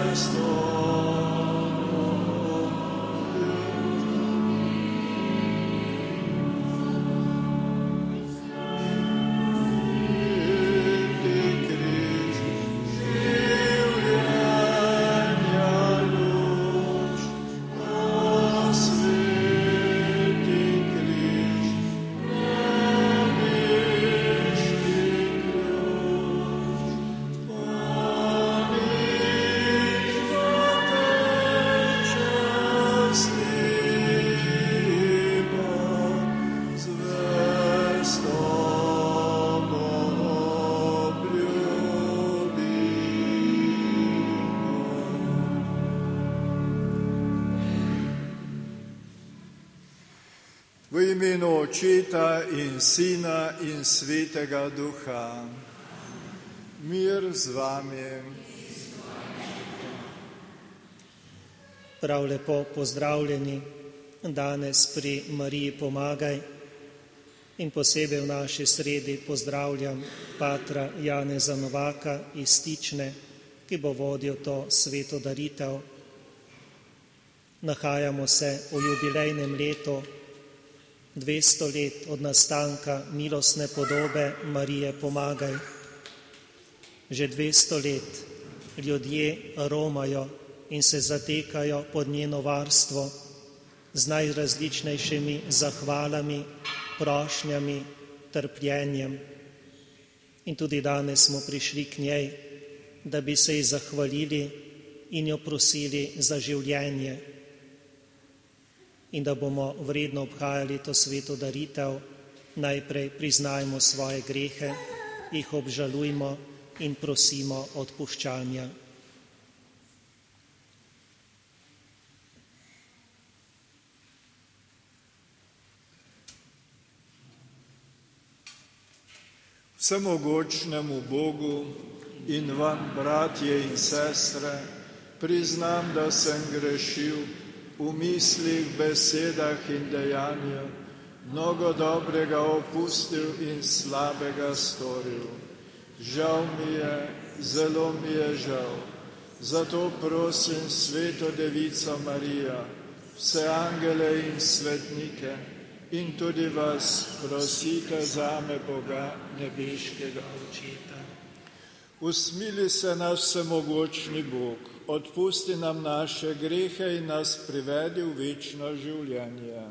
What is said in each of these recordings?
V imenu Očeta in Sina in Svetega Duha. Mir z vami. Prav lepo pozdravljeni danes pri Mariji Pomagaj in posebej v naši sredi pozdravljam patra Janeza Novaka iz Stične, ki bo vodil to sveto daritev. Nahajamo se v jubilejnem letu 200 let od nastanka milostne podobe Marije Pomagaj. Že 200 let ljudje romajo in se zatekajo pod njeno varstvo z najrazličnejšimi zahvalami, prošnjami, trpljenjem. In tudi danes smo prišli k njej, da bi se ji zahvalili in jo prosili za življenje. In da bomo vredno obhajali to sveto daritev, najprej priznajmo svoje grehe, jih obžalujmo in prosimo odpuščanja. Vsemogočnemu Bogu in vam, bratje in sestre, priznam, da sem grešil v mislih, besedah in dejanju, mnogo dobrega opustil in slabega storil. Žal mi je, zelo mi je žal. Zato prosim Sveto Devico Marijo, vse angele in svetnike in tudi vas prosite zame Boga nebeškega Očeta. Usmili se naš vsemogočni Bog, odpusti nam naše grehe in nas privedi v večno življenje.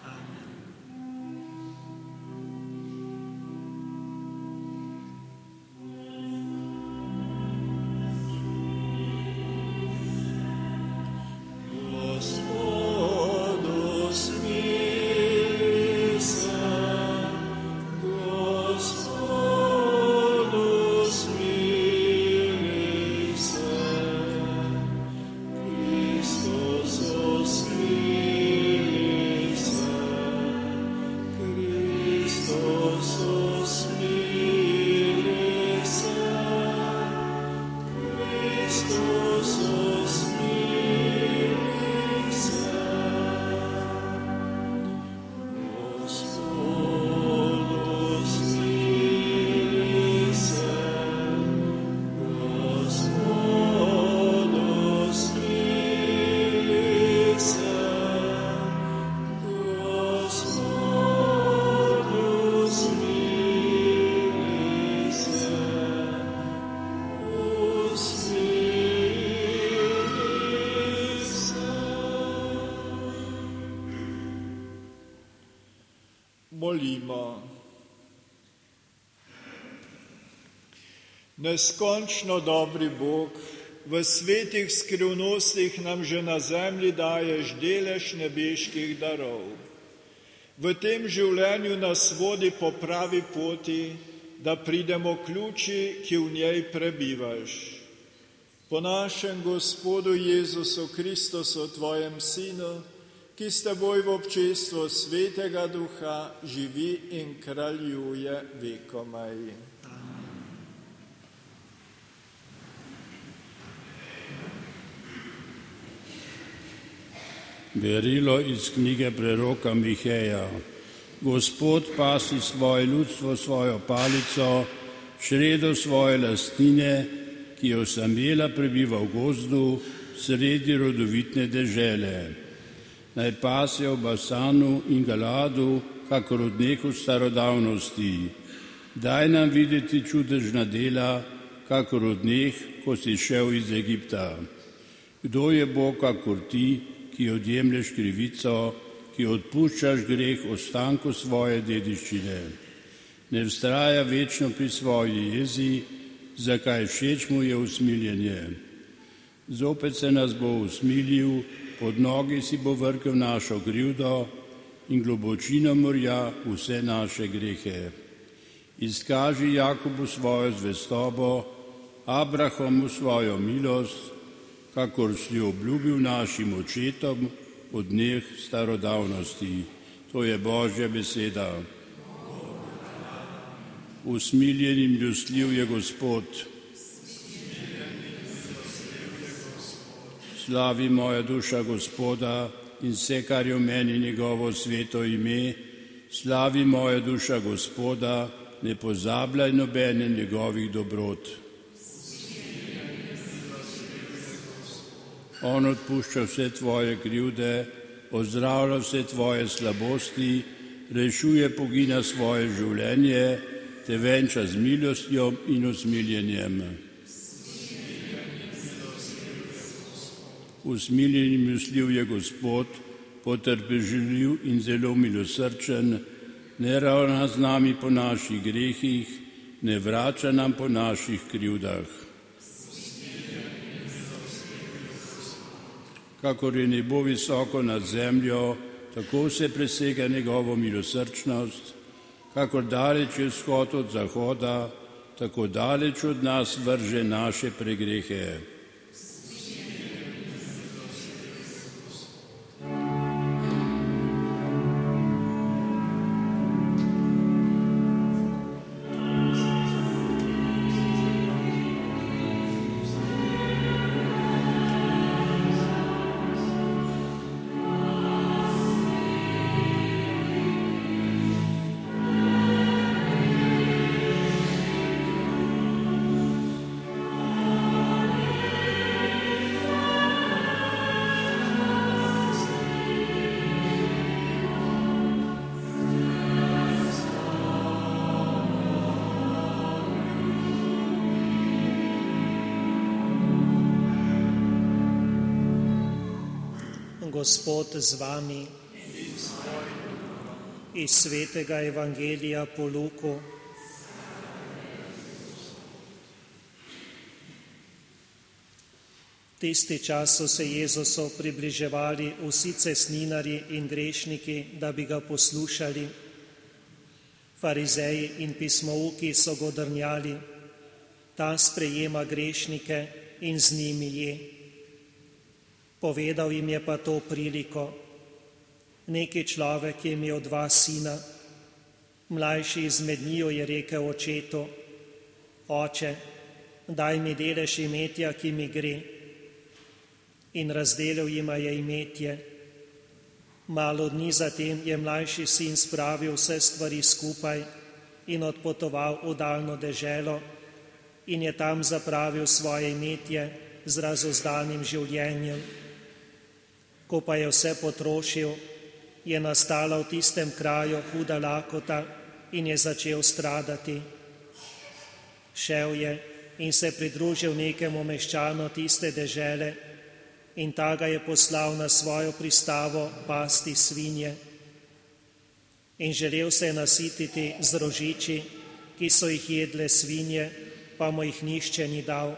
Molimo. Neskončno dobri Bog, v svetih skrivnostih nam že na zemlji daješ delež nebeških darov. V tem življenju nas vodi po pravi poti, da pridemo k luči, ki v njej prebivaš. Po našem Gospodu Jezusu Kristusu, tvojem Sinu, ki s teboj v občestvu Svetega Duha živi in kraljuje vekomaj. Berilo iz knjige preroka Miheja. Gospod pasi svoje ljudstvo svojo palico, v čredo svoje lastnine, ki je osamela prebiva v gozdu sredi rodovitne dežele. Naj pase v Basanu in Galadu, kakor od neku starodavnosti. Daj nam videti čudežna dela, kakor od neh, ko si šel iz Egipta. Kdo je Bog, kakor ti, ki odjemlješ krivico, ki odpuščaš greh ostanku svoje dediščine? Ne vztraja večno pri svoji jezi, zakaj všeč mu je usmiljenje. Zopet se nas bo usmilil, pod nogi si bo vrkel našo krivdo in globočino morja vse naše grehe. Izkaži Jakobu svojo zvestobo, Abrahamu svojo milost, kakor si jo obljubil našim očetom od dneh starodavnosti. To je Božja beseda. Usmiljen in milostljiv je Gospod. Slavi moja duša Gospoda in vse, kar je v meni njegovo sveto ime. Slavi moja duša Gospoda, ne pozabljaj nobene njegovih dobrot. On odpušča vse tvoje krivde, ozdravlja vse tvoje slabosti, rešuje pogina svoje življenje, te venča z milostjo in usmiljenjem. Usmiljen in milostljiv je Gospod, potrpežljiv in zelo milosrčen, ne ravna z nami po naših grehih, ne vrača nam po naših krivdah. Kakor je nebo visoko nad zemljo, tako se presega njegovo milosrčnost, kakor daleč je vzhod od zahoda, tako daleč od nas vrže naše pregrehe. Gospod z vami. Iz svetega evangelija po Luku. Tisti čas so se Jezusu približevali vsi cestninarji in grešniki, da bi ga poslušali. Farizeji in pismouki so godrnjali, ta sprejema grešnike in z njimi je. Povedal jim je pa to priliko. Neki človek je imel 2 sina. Mlajši izmed njiju je rekel očetu: Oče, daj mi delež imetja, ki mi gre. In razdelil jima je imetje. Malo dni zatem je mlajši sin spravil vse stvari skupaj in odpotoval v daljno deželo in je tam zapravil svoje imetje z razuzdanim življenjem. Ko pa je vse potrošil, je nastala v tistem kraju huda lakota in je začel stradati. Šel je in se pridružil nekemu meščanu tiste dežele in ta ga je poslal na svojo pristavo pasti svinje. In želel se je nasititi z rožiči, ki so jih jedle svinje, pa mu jih nihče ni dal.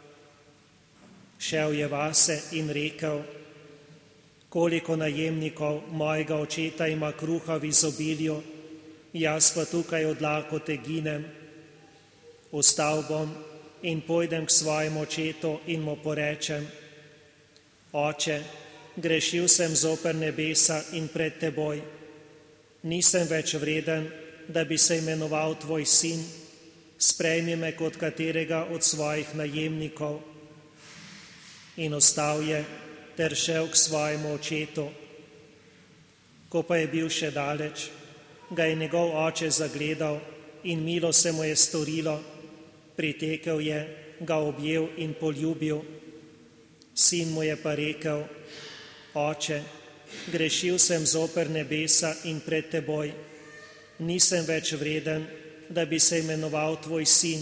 Šel je vase in rekel: Koliko najemnikov mojega očeta ima kruha v izobilju, jaz pa tukaj od lakote ginem. Vstal bom in pojdem k svojemu očetu in mu porečem: Oče, grešil sem zoper nebesa in pred teboj. Nisem več vreden, da bi se imenoval tvoj sin, sprejmi me kot katerega od svojih najemnikov. In ostal je ter šel k svojemu očetu. Ko pa je bil še daleč, ga je njegov oče zagledal in milo se mu je storilo, pritekel je ga objel in poljubil. Sin mu je pa rekel: Oče, grešil sem zoper nebesa in pred teboj. Nisem več vreden, da bi se imenoval tvoj sin.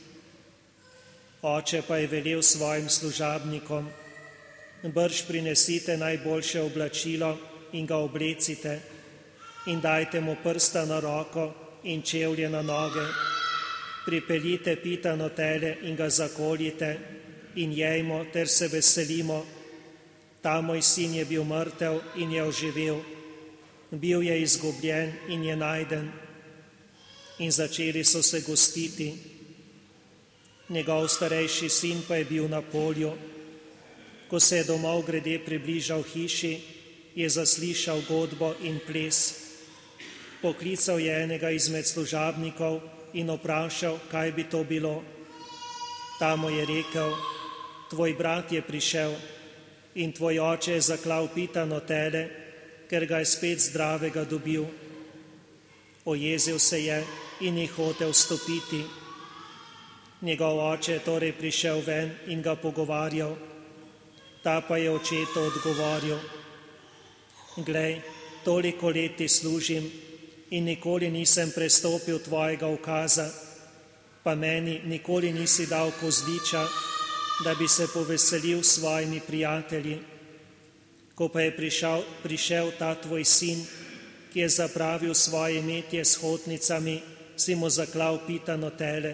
Oče pa je velel svojim služabnikom: Brž prinesite najboljše oblačilo in ga oblecite in dajte mu prsta na roko in čevlje na noge. Pripeljite pitano tele in ga zakoljite in jejmo ter se veselimo. Ta moj sin je bil mrtev in je oživel, bil je izgubljen in je najden. In začeli so se gostiti. Njegov starejši sin pa je bil na polju. Ko se je domov grede približal hiši, je zaslišal godbo in ples. Poklical je enega izmed služabnikov in vprašal, kaj bi to bilo. Ta mu je rekel: Tvoj brat je prišel in tvoj oče je zaklal pitano tele, ker ga je spet zdravega dobil. Ojezil se je in je hotel vstopiti. Njegov oče je torej prišel ven in ga pogovarjal. Ta pa je očetu odgovoril: Glej, toliko let ti služim in nikoli nisem prestopil tvojega ukaza, pa meni nikoli nisi dal kozliča, da bi se poveselil s svojimi prijatelji. Ko pa je prišel ta tvoj sin, ki je zapravil svoje imetje s hotnicami, si mu zaklal pitano tele.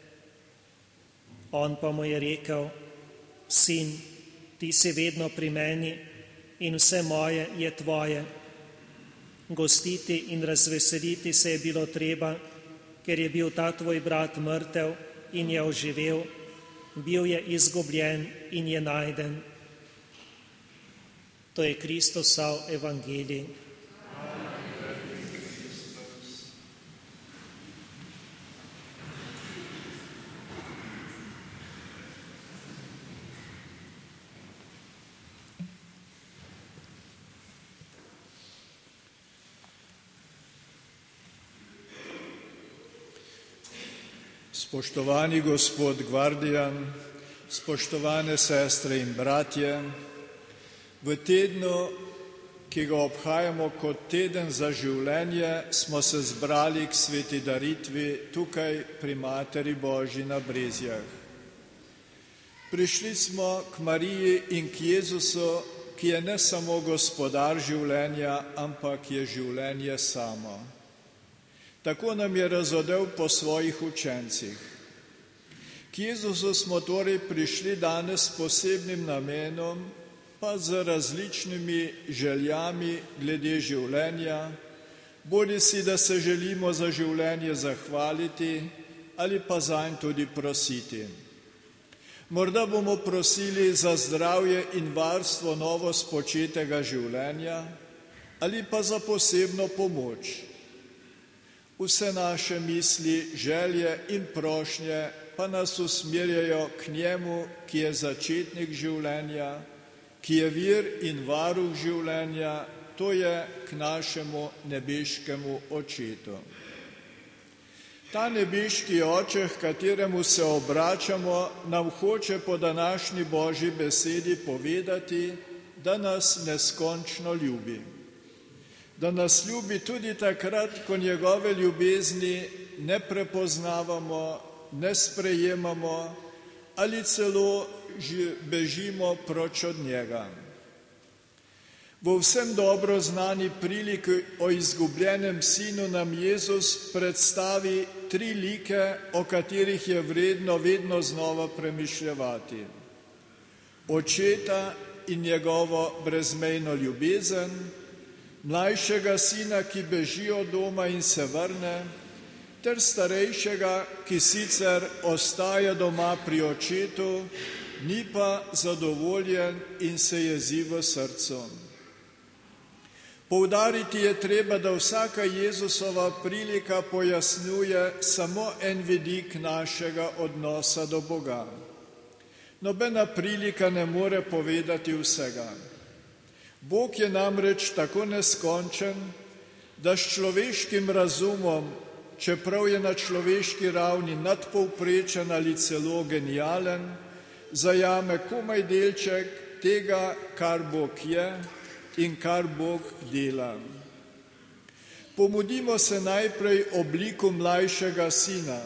On pa mu je rekel: Sin, ti si vedno pri meni in vse moje je tvoje. Gostiti in razveseliti se je bilo treba, ker je bil ta tvoj brat mrtev in je oživel, bil je izgubljen in je najden. To je Kristusov evangelij. Spoštovani gospod Gvardijan, spoštovane sestre in bratje, v tednu, ki ga obhajamo kot teden za življenje, smo se zbrali k sveti daritvi tukaj pri Materi Božji na Brezjah. Prišli smo k Mariji in k Jezusu, ki je ne samo gospodar življenja, ampak je življenje samo. Tako nam je razodel po svojih učencih. K Jezusu smo torej prišli danes s posebnim namenom, pa z različnimi željami glede življenja, bodisi da se želimo za življenje zahvaliti ali pa zanj tudi prositi. Morda bomo prosili za zdravje in varstvo novo spočetega življenja ali pa za posebno pomoč. Vse naše misli, želje in prošnje pa nas usmerjajo k njemu, ki je začetnik življenja, ki je vir in varuh življenja, to je k našemu nebeškemu očetu. Ta nebeški oče, k kateremu se obračamo, nam hoče po današnji Božji besedi povedati, da nas neskončno ljubi. Da nas ljubi tudi takrat, ko njegove ljubezni ne prepoznavamo, ne sprejemamo ali celo bežimo proč od njega. V vsem dobro znani priliki o izgubljenem sinu nam Jezus predstavi 3 like, o katerih je vredno vedno znova premišljevati. Očeta in njegovo brezmejno ljubezen, mlajšega sina, ki beži od doma in se vrne, ter starejšega, ki sicer ostaja doma pri očetu, ni pa zadovoljen in se jezi v srcu. Poudariti je treba, da vsaka Jezusova prilika pojasnjuje samo en vidik našega odnosa do Boga. Nobena prilika ne more povedati vsega. Bog je namreč tako neskončen, da s človeškim razumom čeprav je na človeški ravni nadpovprečen ali celo genijalen, zajame komaj delček tega, kar Bog je in kar Bog dela. Pomodimo se najprej ob liku mlajšega sina.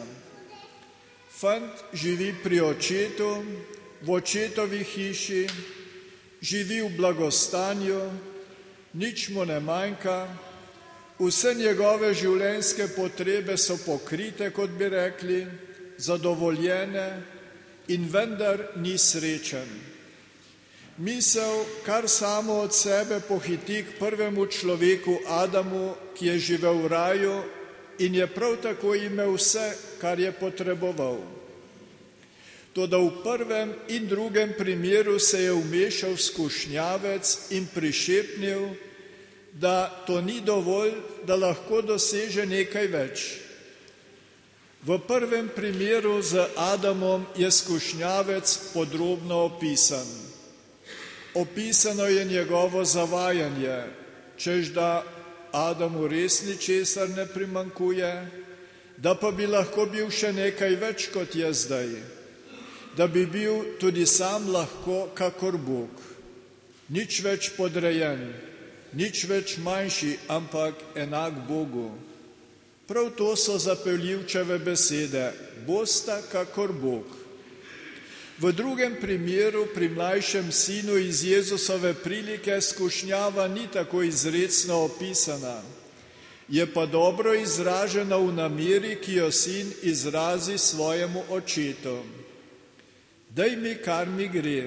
Fant živi pri očetu, v očetovi hiši, živi v blagostanju, nič mu ne manjka, vse njegove življenjske potrebe so pokrite, kot bi rekli, zadovoljene in vendar ni srečen. Misel kar samo od sebe pohiti k prvemu človeku Adamu, ki je živel v raju in je prav tako imel vse, kar je potreboval. Toda v prvem in drugem primeru se je vmešal skušnjavec in prišepnil, da to ni dovolj, da lahko doseže nekaj več. V prvem primeru z Adamom je skušnjavec podrobno opisan. Opisano je njegovo zavajanje, češ da Adamu res ničesar ne primanjkuje, da pa bi lahko bil še nekaj več, kot je zdaj, da bi bil tudi sam lahko kakor Bog, nič več podrejen, nič več manjši, ampak enak Bogu. Prav to so zapeljivčeve besede, bosta kakor Bog. V drugem primeru, pri mlajšem sinu iz Jezusove prilike, skušnjava ni tako izrecno opisana, je pa dobro izražena v nameri, ki jo sin izrazi svojemu očetu. Daj mi, kar mi gre.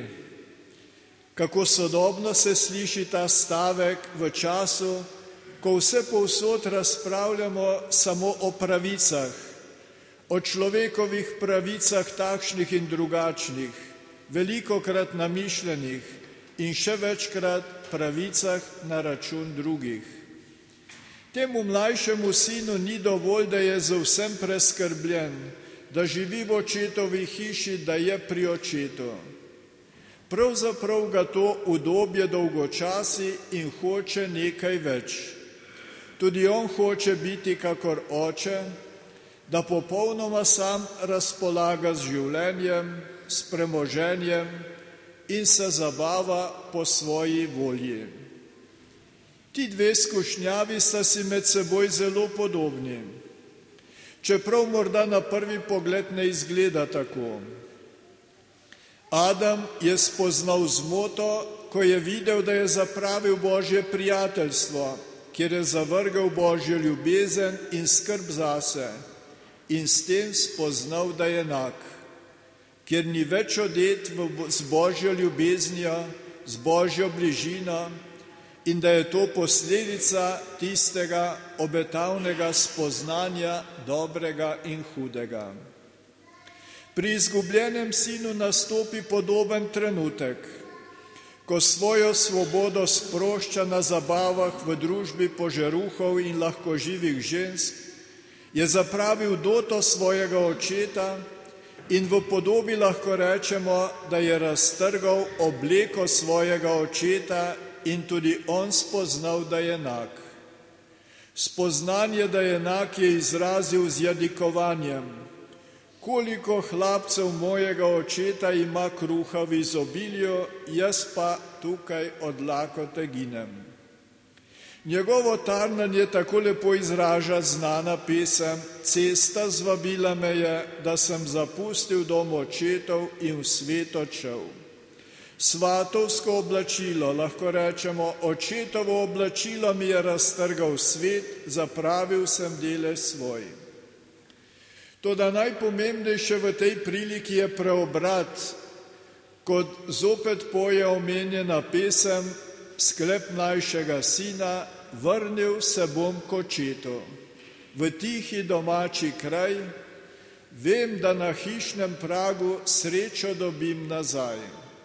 Kako sodobno se sliši ta stavek v času, ko vse povsod razpravljamo samo o pravicah, o človekovih pravicah takšnih in drugačnih, velikokrat namišljenih in še večkrat pravicah na račun drugih. Temu mlajšemu sinu ni dovolj, da je z vsem preskrbljen, da živi v očetovi hiši, da je pri očetu. Pravzaprav ga to udobje dolgočasi in hoče nekaj več. Tudi on hoče biti kakor oče, da popolnoma sam razpolaga z življenjem, s premoženjem in se zabava po svoji volji. Ti dve skušnjavi sta si med seboj zelo podobni, čeprav morda na prvi pogled ne izgleda tako. Adam je spoznal zmoto, ko je videl, da je zapravil Božje prijateljstvo, kjer je zavrgel Božjo ljubezen in skrb zase, in s tem spoznal, da je enak, kjer ni več odet z Božjo ljubeznijo, z Božjo bližino in da je to posledica tistega obetavnega spoznanja dobrega in hudega. Pri izgubljenem sinu nastopi podoben trenutek, ko svojo svobodo sprošča na zabavah v družbi požeruhov in lahkoživih žensk, je zapravil doto svojega očeta in v podobi lahko rečemo, da je raztrgal obleko svojega očeta in tudi on spoznal, da je enak. Spoznanje, da je enak, je izrazil z jadikovanjem. Koliko hlapcev mojega očeta ima kruha v izobilju, jaz pa tukaj od lakote ginem. Njegovo tarnanje tako lepo izraža znana pesem Cesta zvabila me je, da sem zapustil dom očetov in v svet odšel. Svatovsko oblačilo, lahko rečemo, očetovo oblačilo mi je raztrgal svet, zapravil sem delež svoj. Toda najpomembnejše v tej priliki je preobrat, kot zopet poje omenjena pesem, sklep mlajšega sina, vrnil se bom k očetu, v tihi domači kraj, vem, da na hišnem pragu srečo dobim nazaj.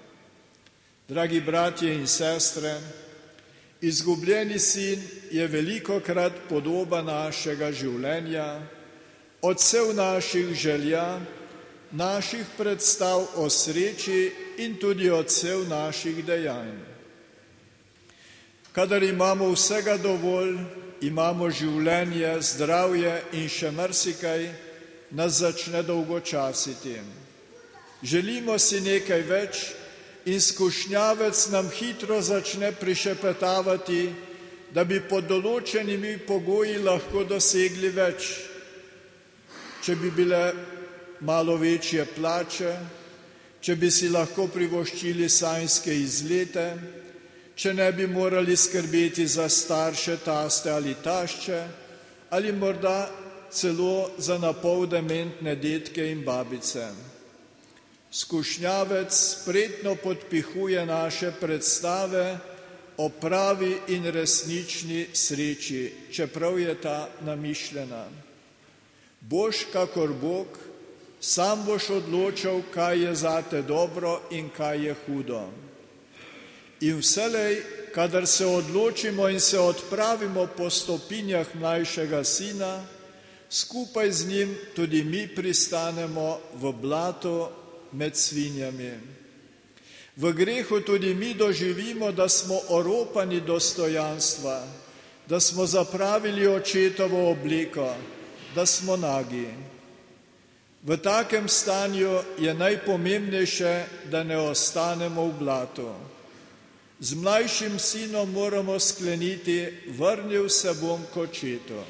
Dragi bratje in sestre, izgubljeni sin je velikokrat podoba našega življenja, odsev naših želja, naših predstav o sreči in tudi odsev naših dejanj. Kadar imamo vsega dovolj, imamo življenje, zdravje in še marsikaj, nas začne dolgočasiti. Želimo si nekaj več in skušnjavec nam hitro začne prišepetavati, da bi pod določenimi pogoji lahko dosegli več. Če bi bile malo večje plače, če bi si lahko privoščili sanjske izlete, če ne bi morali skrbeti za starše, taste ali tašče, ali morda celo za napol dementne dedke in babice. Skušnjavec spretno podpihuje naše predstave o pravi in resnični sreči, čeprav je ta namišljena. Boš kakor Bog, sam boš odločal, kaj je zate dobro in kaj je hudo. In vselej, kadar se odločimo in se odpravimo po stopinjah mlajšega sina, skupaj z njim tudi mi pristanemo v blatu med svinjami. V grehu tudi mi doživimo, da smo oropani dostojanstva, da smo zapravili očetovo obleko, da smo nagi. V takem stanju je najpomembnejše, da ne ostanemo v blatu. Z mlajšim sinom moramo skleniti, vrnil se bom k očetu.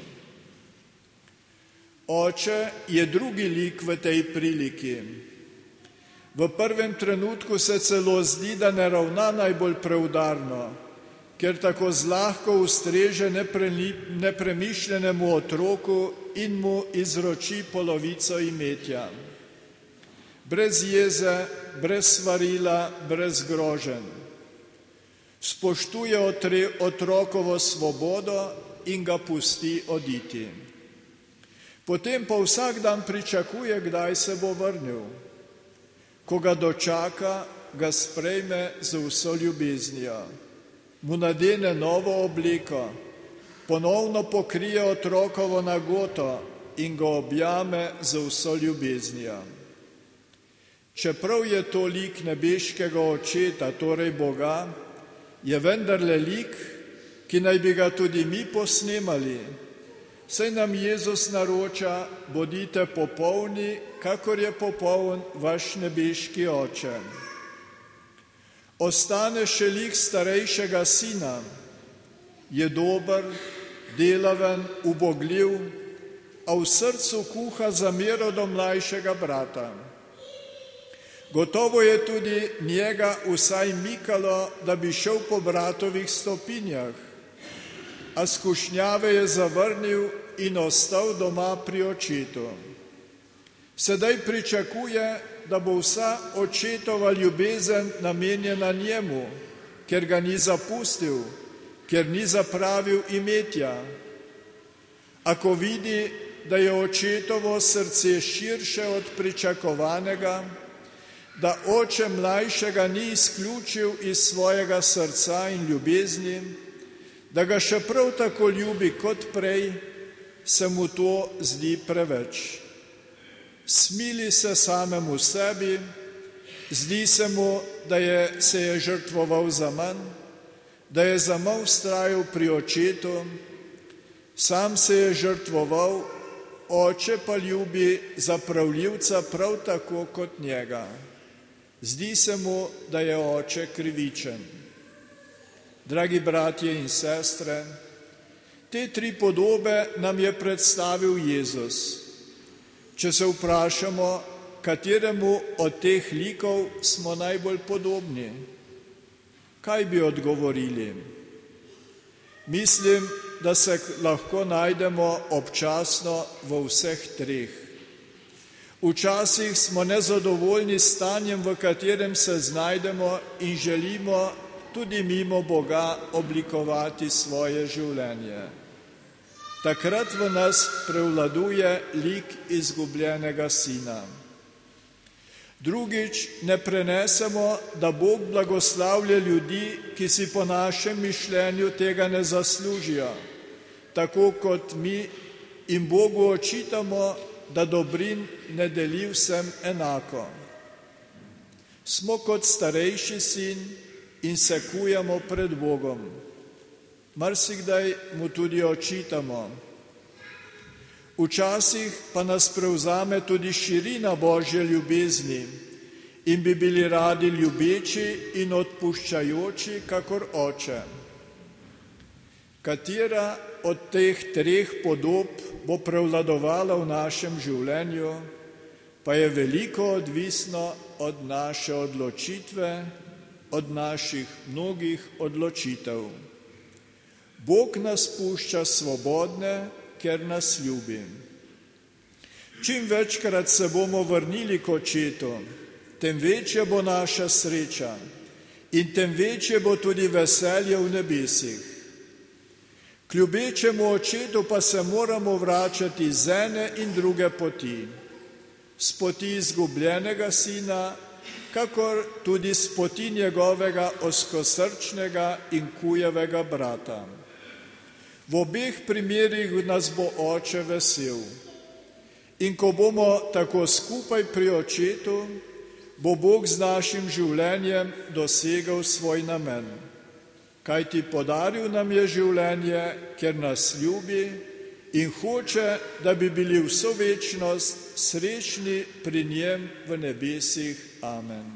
Oče je drugi lik v tej priliki. V prvem trenutku se celo zdi, da ne ravna najbolj preudarno, ker tako zlahko ustreže nepremišljenemu otroku in mu izroči polovico imetja. Brez jeze, brez svarila, brez groženj. Spoštuje otrokovo svobodo in ga pusti oditi. Potem pa vsak dan pričakuje, kdaj se bo vrnil. Ko ga dočaka, ga sprejme z vso ljubeznijo. Mu nadene novo obleko, ponovno pokrije otrokovo nagoto in ga objame z vso ljubeznijo. Čeprav je to lik nebeškega očeta, torej Boga, je vendarle lik, ki naj bi ga tudi mi posnemali. Saj nam Jezus naroča, bodite popolni, kakor je popoln vaš nebeški oče. Ostane še lik starejšega sina, je dober, delaven, ubogljiv, a v srcu kuha zamero do mlajšega brata. Gotovo je tudi njega vsaj mikalo, da bi šel po bratovih stopinjah, a skušnjave je zavrnil in ostal doma pri očetu. Sedaj pričakuje, da bo vsa očetova ljubezen namenjena njemu, ker ga ni zapustil, ker ni zapravil imetja. Ako vidi, da je očetovo srce širše od pričakovanega, da oče mlajšega ni izključil iz svojega srca in ljubezni, da ga še prav tako ljubi kot prej, se mu to zdi preveč. Smili se samemu sebi, zdi se mu, da se je žrtvoval za manj, da je zaman vztrajal pri očetu, sam se je žrtvoval, oče pa ljubi zapravljivca prav tako kot njega. Zdi se mu, da je oče krivičen. Dragi bratje in sestre, te tri podobe nam je predstavil Jezus. Če se vprašamo, kateremu od teh likov smo najbolj podobni, kaj bi odgovorili? Mislim, da se lahko najdemo občasno v vseh treh. Včasih smo nezadovoljni s stanjem, v katerem se znajdemo in želimo tudi mimo Boga oblikovati svoje življenje. Takrat v nas prevladuje lik izgubljenega sina. Drugič, ne prenesemo, da Bog blagoslavlja ljudi, ki si po našem mišljenju tega ne zaslužijo, tako kot mi in Bogu očitamo, da dobrin ne deli vsem enako. Smo kot starejši sin in se kujemo pred Bogom. Marsikdaj mu tudi očitamo. Včasih pa nas prevzame tudi širina Božje ljubezni in bi bili radi ljubeči in odpuščajoči, kakor Oče. Katera od teh treh podob bo prevladovala v našem življenju, pa je veliko odvisno od naše odločitve, od naših mnogih odločitev. Bog nas pušča svobodne, ker nas ljubi. Čim večkrat se bomo vrnili k Očetu, tem večja bo naša sreča in tem večje bo tudi veselje v nebesih. K ljubečemu Očetu pa se moramo vračati z ene in druge poti. S poti izgubljenega sina, kakor tudi s poti njegovega ozkosrčnega in kujevega brata. V obeh primerih nas bo Oče vesel. In ko bomo tako skupaj pri Očetu, bo Bog z našim življenjem dosegel svoj namen. Kajti podaril nam je življenje, ker nas ljubi in hoče, da bi bili vso večnost srečni pri njem v nebesih. Amen.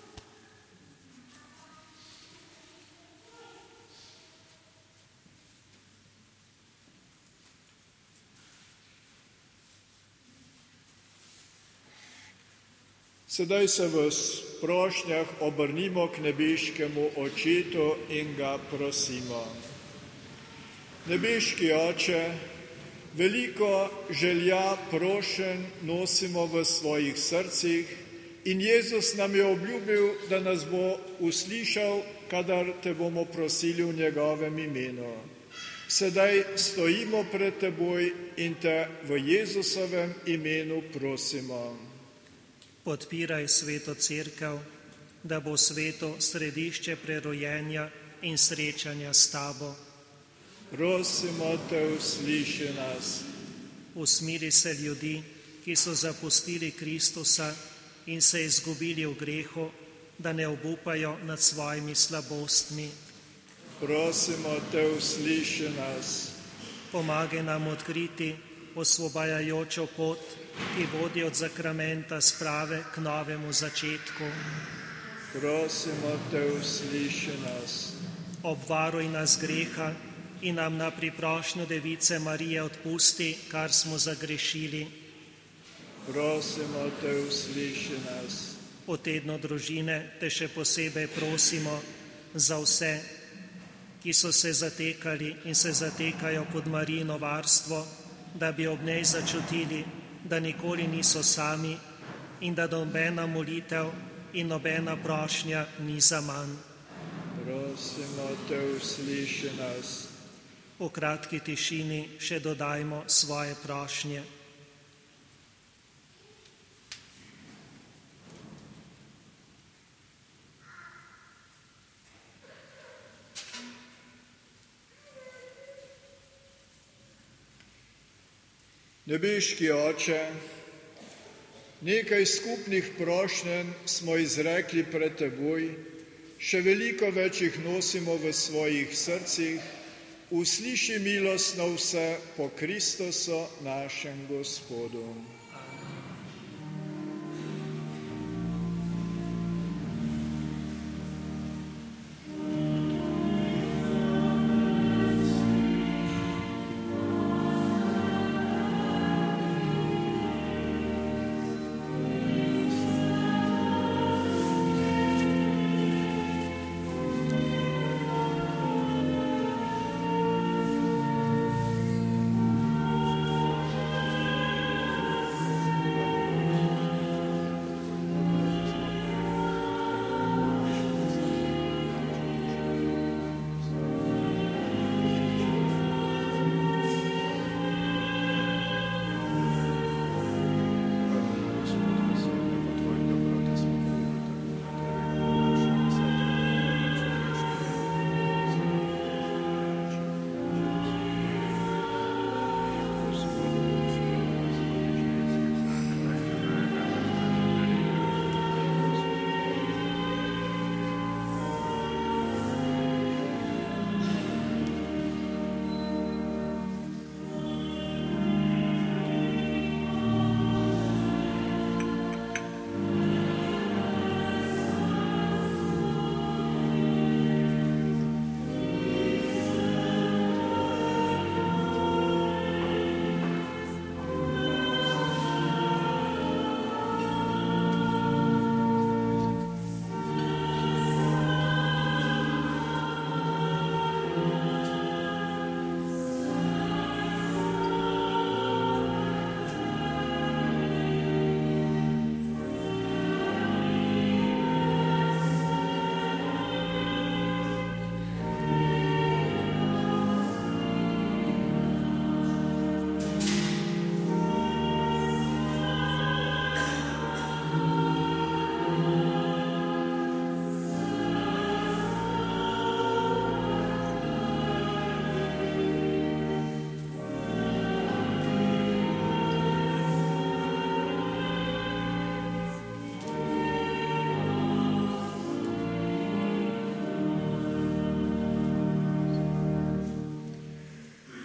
Sedaj se v prošnjah obrnimo k nebeškemu Očetu in ga prosimo. Nebeški Oče, veliko želja, prošenj nosimo v svojih srcih in Jezus nam je obljubil, da nas bo uslišal, kadar te bomo prosili v njegovem imenu. Sedaj stojimo pred teboj in te v Jezusovem imenu prosimo. Podpiraj sveto cerkev, da bo sveto središče prerojenja in srečanja s tabo. Prosimo te, usliši nas. Usmiri se ljudi, ki so zapustili Kristusa in se izgubili v grehu, da ne obupajo nad svojimi slabostmi. Prosimo te, usliši nas. Pomagaj nam odkriti osvobajajočo pot, ki vodi od zakramenta sprave k novemu začetku. Prosimo te, usliši nas. Obvaruj nas greha in nam na priprošnjo Device Marije odpusti, kar smo zagrešili. Prosimo te, usliši nas. V tednu družine te še posebej prosimo za vse, ki so se zatekali in se zatekajo pod Marijino varstvo, da bi ob njej začutili, da nikoli niso sami in da nobena molitev in nobena prošnja ni zaman. Prosimo te, usliši nas. V kratki tišini še dodajmo svoje prošnje. Nebeški Oče, nekaj skupnih prošnjenj smo izrekli pred teboj, še veliko več jih nosimo v svojih srcih. Usliši milostno vse po Kristusu našem Gospodu.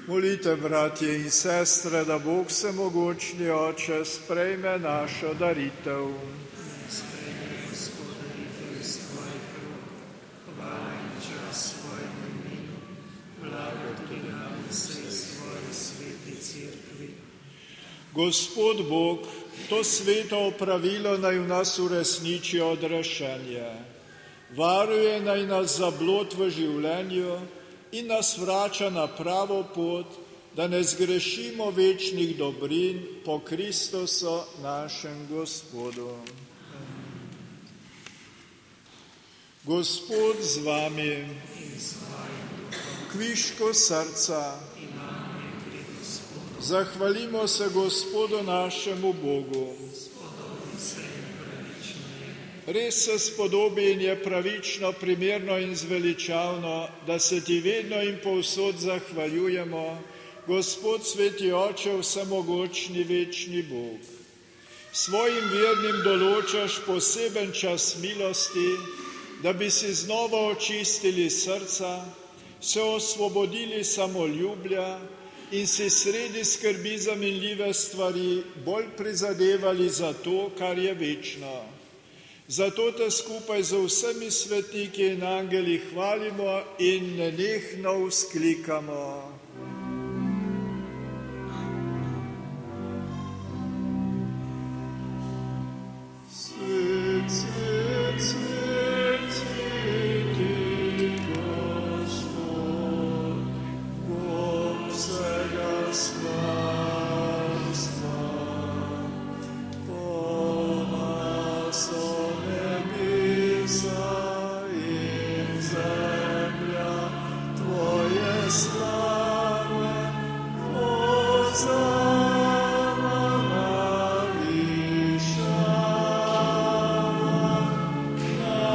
Molite, bratje in sestre, da Bog Vsemogočni Oče sprejme našo daritev. Gospod Bog, to sveto opravilo naj v nas uresniči odrešenje. Varuje naj nas za blud v življenju in nas vrača na pravo pot, da ne zgrešimo večnih dobrin po Kristusu našem Gospodu. Gospod z vami, kviško srca, zahvalimo se Gospodu našemu Bogu. Res se spodobi in je pravično, primerno in zveličavno, da se ti vedno in povsod zahvaljujemo, Gospod sveti Oče, vsemogočni večni Bog. Svojim vernim določaš poseben čas milosti, da bi si znova očistili srca, se osvobodili samoljubja in si sredi skrbi za minljive stvari bolj prizadevali za to, kar je večno. Zato te skupaj z vsemi svetniki in angeli hvalimo in nenehno vzklikamo. Svet, svet, svet, sveti Gospod, Bog vsega slavstva, polna so nebesa in zemlja tvoje slave, hosana na višavah, na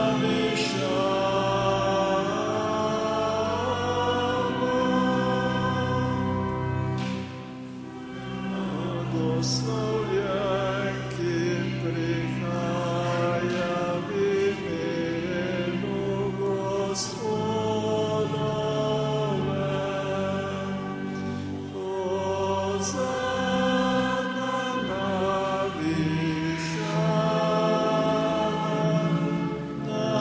višavah. Blagoslovljen, ki prihaja v imenu Gospodovem. Hosana na višavah, na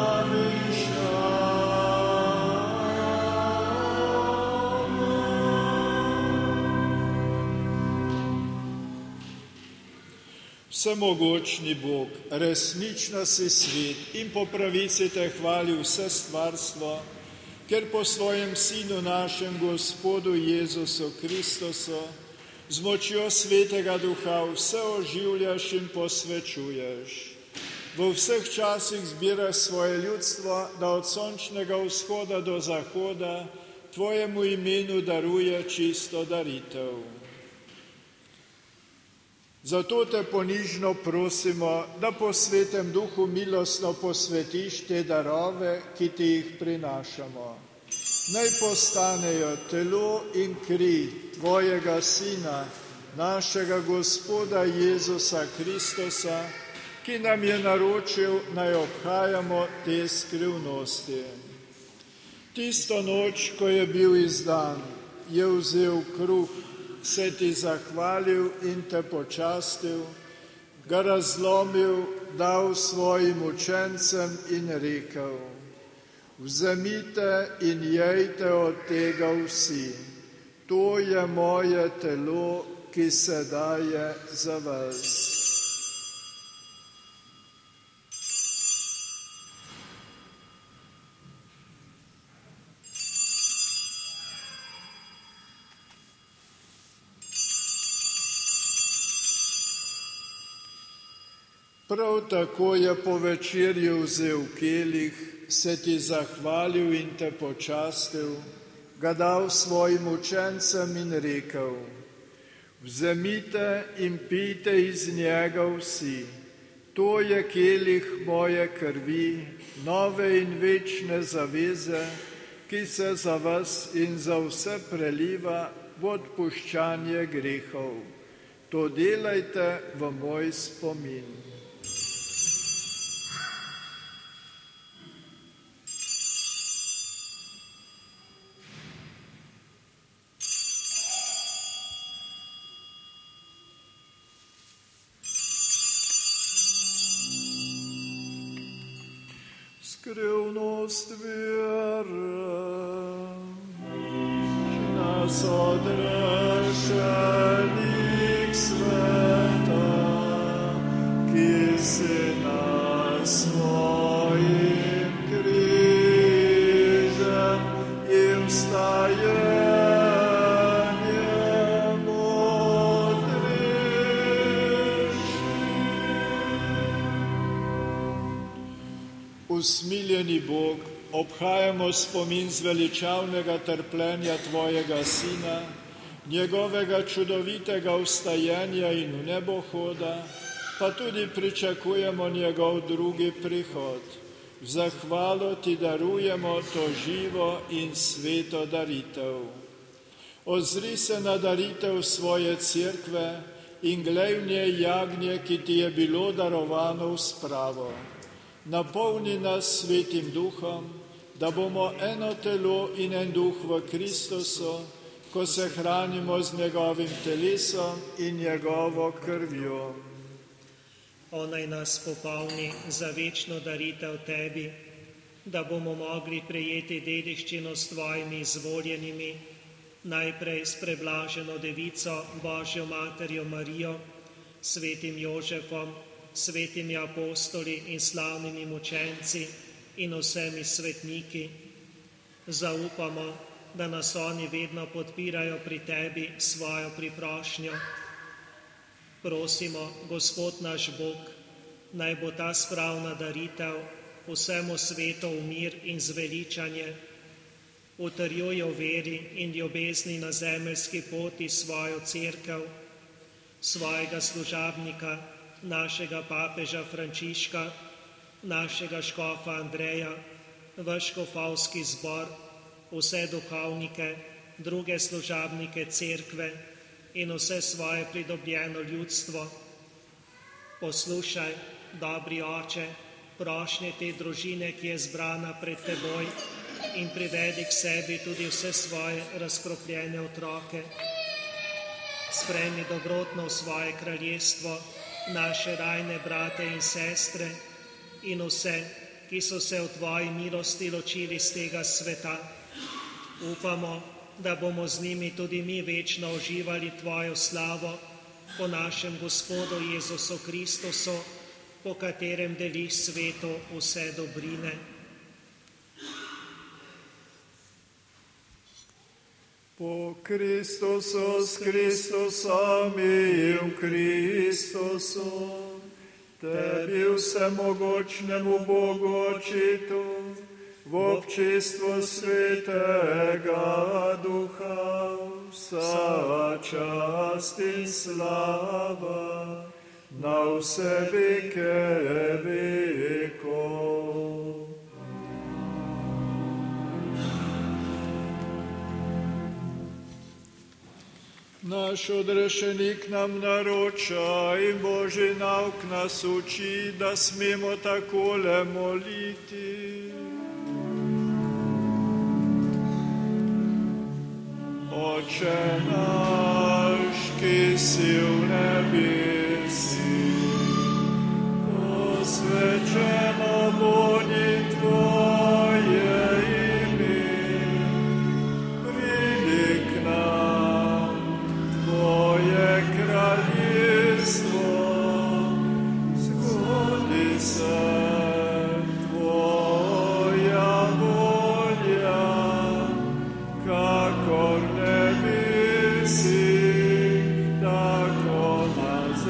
višavah. Vsemogočni Bog, resnično si svet in po pravici te hvali vse stvarstvo, ker po svojem Sinu našem Gospodu Jezusu Kristusu z močjo Svetega Duha vse oživljaš in posvečuješ. V vseh časih zbiraš svoje ljudstvo, da od sončnega vzhoda do zahoda tvojemu imenu daruje čisto daritev. Zato te ponižno prosimo, da po Svetem Duhu milostno posvetiš te darove, ki ti jih prinašamo. Naj postanejo telo in kri tvojega Sina, našega Gospoda Jezusa Kristusa, ki nam je naročil, naj obhajamo te skrivnosti. Tisto noč, ko je bil izdan, je vzel kruh, se ti zahvalil in te počastil, ga razlomil, dal svojim učencem in rekel: vzemite in jejte od tega vsi, to je moje telo, ki se daje za vas. Prav tako je po večerji vzel kelih, se ti zahvalil in te počastil, ga dal svojim učencem in rekel: vzemite in pijte iz njega vsi, to je kelih moje krvi, nove in večne zaveze, ki se za vas in za vse preliva v odpuščanje grehov. To delajte v moj spomin. Skrivnost vere, ki nas odrešenih sveta, ki si nas svojim križem in vstajenjem Usmiljeni Bog, obhajamo spomin zveličavnega trpljenja Tvojega Sina, njegovega čudovitega vstajenja in v nebohoda, pa tudi pričakujemo njegov drugi prihod. V zahvalo Ti darujemo to živo in sveto daritev. Ozri se na daritev svoje cerkve in glej v njej jagnje, ki Ti je bilo darovano v spravo. Napolni nas Svetim Duhom, da bomo eno telo in en duh v Kristusu, ko se hranimo z njegovim telesom in njegovo krvjo. Onaj nas popolni za večno daritev Tebi, da bomo mogli prejeti dediščino s Tvojimi izvoljenimi, najprej s preblaženo Devico, Božjo Materjo Marijo, Svetim Jožefom, svetimi apostoli in slavnimi mučenci in vsemi svetniki. Zaupamo, da nas oni vedno podpirajo pri Tebi svojo priprošnjo. Prosimo, Gospod naš Bog, naj bo ta spravna daritev vsemu svetu v mir in zveličanje. Utrjuj v veri in ljubezni na zemeljski poti svojo cerkev, svojega služabnika, našega papeža Frančiška, našega škofa Andreja, vaš škofovski zbor, vse duhovnike, druge služabnike cerkve in vse svoje pridobljeno ljudstvo. Poslušaj, dobri Oče, prošnje te družine, ki je zbrana pred Teboj, in privedi k sebi tudi vse svoje razkropljene otroke. Sprejmi dobrotno v svoje kraljestvo naše rajne brate in sestre in vse, ki so se v Tvoji milosti ločili z tega sveta. Upamo, da bomo z njimi tudi mi večno uživali Tvojo slavo po našem Gospodu Jezusu Kristusu, po katerem deliš svetu vse dobrine. Po Kristusu, s Kristusom in v Kristusu, Tebi vsemogočnemu Bogu Očitu, v občestvu Svetega Duha, vsa čast in slava na vse veke vekov. Naš odrešenik nam naroča in Božji nauk nas uči, da smemo takole moliti. Oče naš, ki si v nebesi, posvečeno bodi Tvoje ime, pridi k nam Tvoje kraljestvo, zgodi se Tvoja volja, kakor nebesi, tako na zemlji.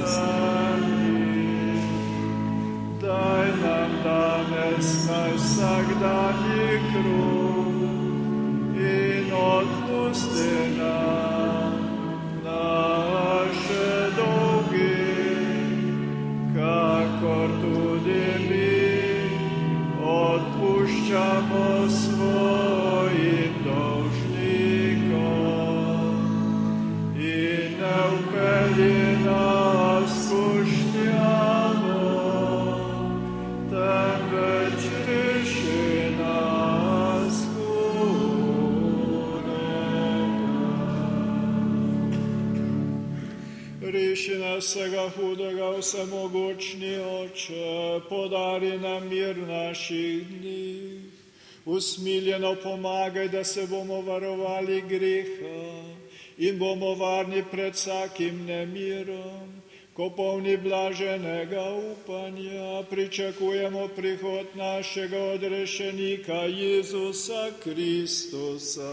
Reši nas vsega hudega, vsemogočni Oče, podari nam mir naših dni. Usmiljeno pomagaj, da se bomo varovali greha in bomo varni pred vsakim nemirom. Ko polni blaženega upanja, pričakujemo prihod našega odrešenika Jezusa Kristusa.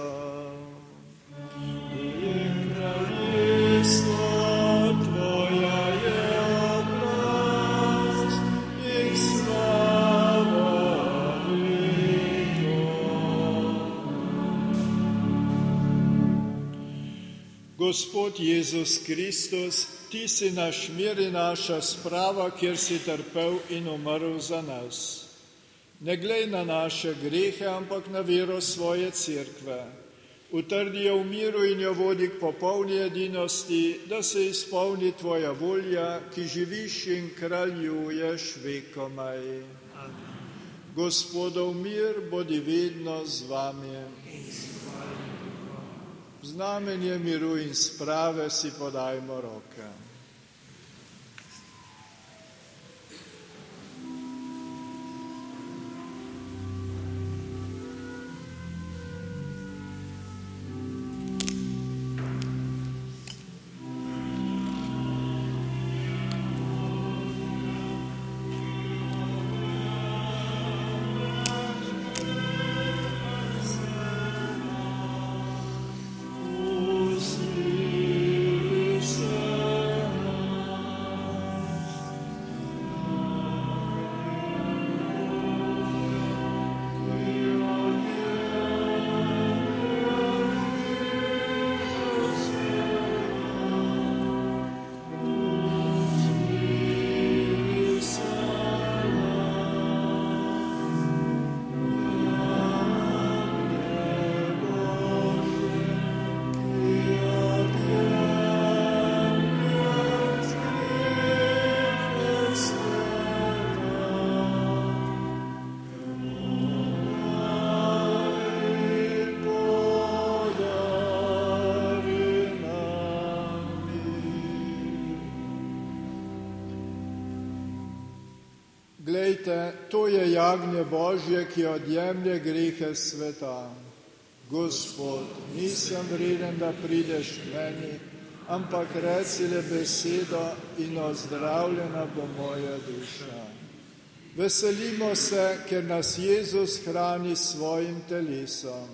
Je kraljestvo Tvoja je oblast in slava vekov. Gospod Jezus Kristus, Ti si naš mir in naša sprava, kjer si trpel in umrl za nas. Ne glej na naše grehe, ampak na vero svoje cerkve. Utrdi jo v miru in jo vodi k popolni edinosti, da se izpolni Tvoja volja, ki živiš in kraljuješ vekomaj. Gospodov mir bodi vedno z vami. Znamenje miru in sprave si podajmo roke. Glejte, to je jagnje Božje, ki odjemlje grehe sveta. Gospod, nisem vreden, da prideš k meni, ampak reci le besedo in ozdravljena bo moja duša. Veselimo se, ker nas Jezus hrani s svojim telesom.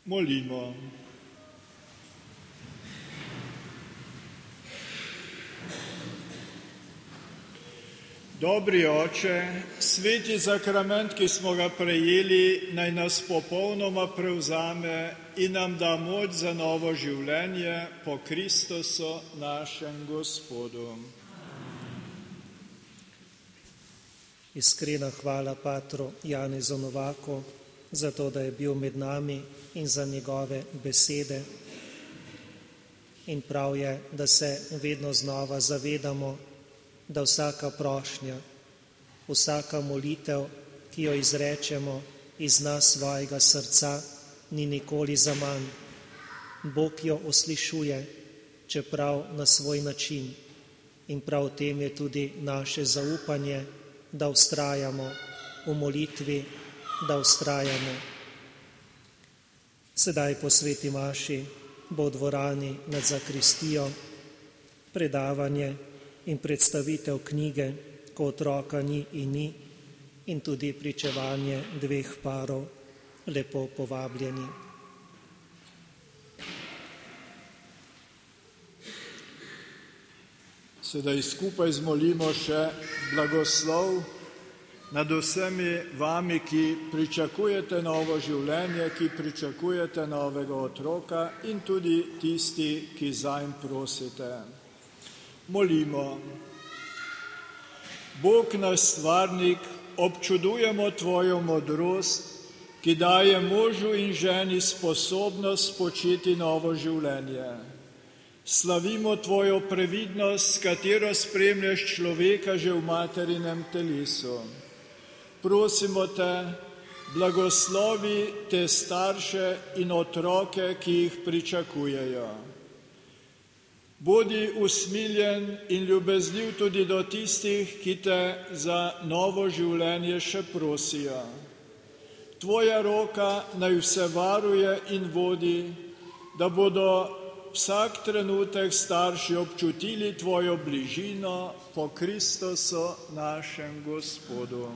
Molimo. Dobri Oče, sveti zakrament, ki smo ga prejeli, naj nas popolnoma prevzame in nam da moč za novo življenje po Kristusu našem Gospodu. Iskrena hvala patru Janezu Novaku za to, da je bil med nami in za njegove besede. In prav je, da se vedno znova zavedamo, da vsaka prošnja, vsaka molitev, ki jo izrečemo iz nas svojega srca, ni nikoli zaman. Bog jo uslišuje, čeprav na svoj način. In prav v tem je tudi naše zaupanje, da vztrajamo v molitvi, da vztrajamo. Sedaj po sveti maši bo v dvorani nad zakristijo predavanje in predstavitev knjige Ko otroka ni in ni in tudi pričevanje 2 parov. Lepo povabljeni. Sedaj skupaj zmolimo še blagoslov nad vsemi vami, ki pričakujete novo življenje, ki pričakujete novega otroka in tudi tisti, ki zanj prosite. Molimo. Bog naš stvarnik, občudujemo Tvojo modrost, ki daje možu in ženi sposobnost spočeti novo življenje. Slavimo Tvojo previdnost, s katero spremljaš človeka že v materinem telesu. Prosimo Te, blagoslovi te starše in otroke, ki jih pričakujejo. Bodi usmiljen in ljubezljiv tudi do tistih, ki Te za novo življenje še prosijo. Tvoja roka naj vse varuje in vodi, da bodo vsak trenutek starši občutili Tvojo bližino po Kristusu našem Gospodu.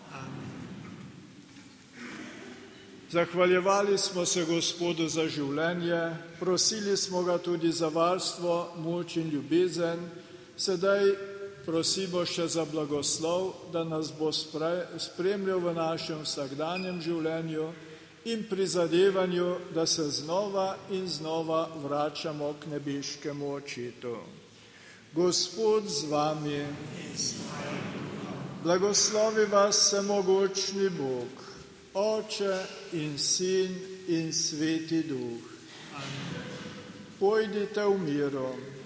Zahvaljevali smo se Gospodu za življenje, prosili smo ga tudi za varstvo, moč in ljubezen. Sedaj prosimo še za blagoslov, da nas bo spremljal v našem vsakdanjem življenju in prizadevanju, da se znova in znova vračamo k nebeškemu Očetu. Gospod z vami, blagoslovi vas vsemogočni Bog, Oče in Sin in Sveti Duh. Pojdite v miru.